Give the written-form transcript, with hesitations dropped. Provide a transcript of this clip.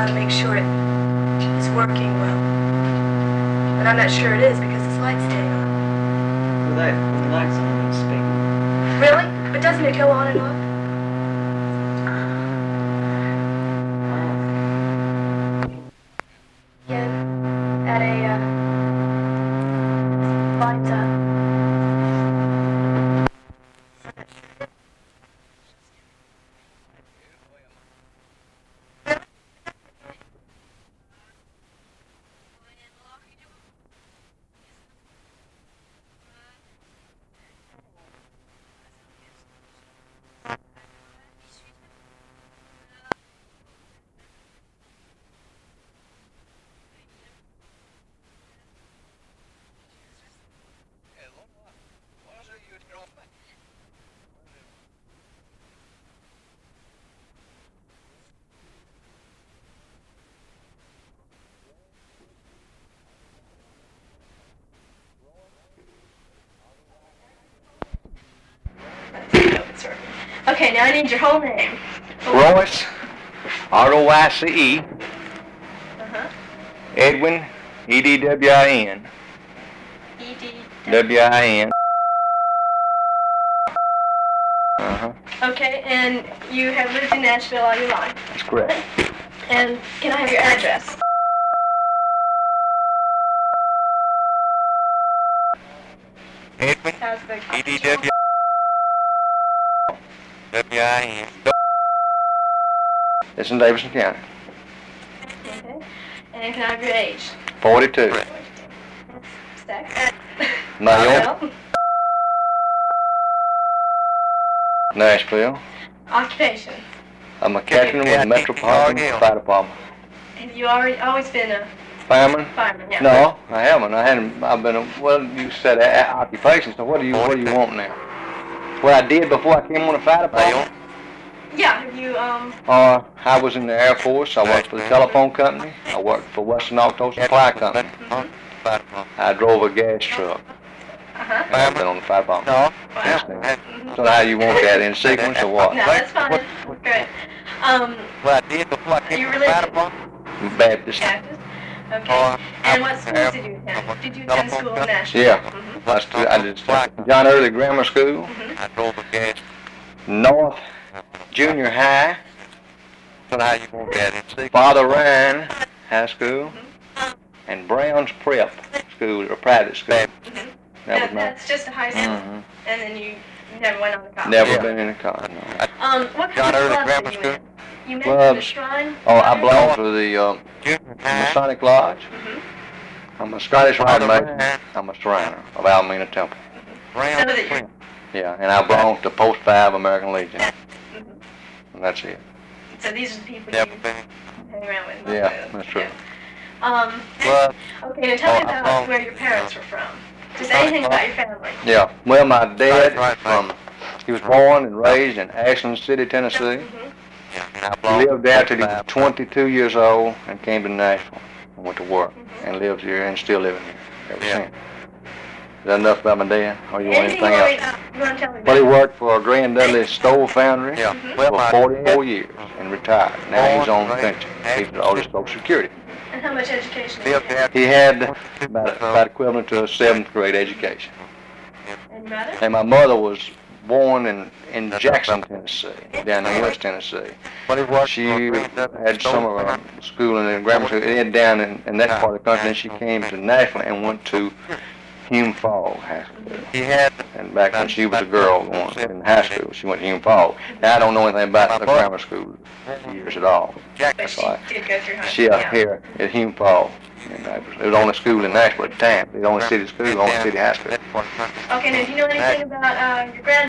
to make sure it is working well. But I'm not sure it is because this light's staying on. Well, when the light's on, it's speaking. Really? But doesn't it go on and off? Again, at a lights up. Okay, now I need your whole name. Royce, R-O-Y-C-E, Edwin, E-D-W-I-N, W-I-N. Okay, and you have lived in Nashville all your life. That's correct. And can I have your address? Edwin, How's the E-D-W-I-N, W-I-N. It's in Davidson County. Okay. And can I have your age? 42. Sex? Male, Nashville. Occupation? I'm a captain with the Metropolitan Fire Department. Have you always been a Fireman? fireman? Yeah. No, I haven't. I've been well, you said occupation, so what do you want now? What I did before I came on the fire department? Yeah, have you, I was in the Air Force. I worked for the telephone company. I worked for Western Auto Supply Company. I drove a gas truck. And I've been on the fire department. Wow. So how you want that, in sequence or what? No, that's fine. Great. What I did before I came on the fire department? Baptist. Baptist? Okay. And what schools did you attend? Did you attend school in Nashville? Yeah. I did John Early Grammar School. I drove a gas. North Junior High. So how you want that, in sequence? Father Ryan High School. And Brown's Prep School, or private school. That's just a high school, and then you never went on to college. Never been in a college, no. What kind of clubs did you in? You mentioned the Shrine? I belong to the Masonic Lodge. I'm a Scottish Rite Mason. I'm a Shriner of Alameda Temple. Yeah, and I belong to Post 5 American Legion. And that's it. So these are the people you hang around with? Yeah, that's true. Okay, now tell me about where your parents were from. Just anything about your family. Yeah, well, my dad he was born and raised in Ashland City, Tennessee. He lived there till he was 22 years old and came to Nashville and went to work and lived here and still living here ever since. Is that enough about my dad? Or you want anything else? You want to tell me Well, he worked for Grand Dudley Stove Foundry for 44 years and retired. Now he's on pension. He's on Social Security. And how much education did he have? He had about equivalent to a 7th grade education. And your mother? And my mother was born in Jackson, Tennessee, down in West Tennessee. She had some of her schooling in grammar school down in that part of the country, and she came to Nashville and went to Hume Falls High School. And back when she was a girl in high school, she went to Hume Falls. Now, I don't know anything about the grammar school years at all. But she did go through high school. She here at Hume Falls. And it was the only school in Nashville at the time. The only city school, the only city high school. Okay, now do you know anything about your grandmother?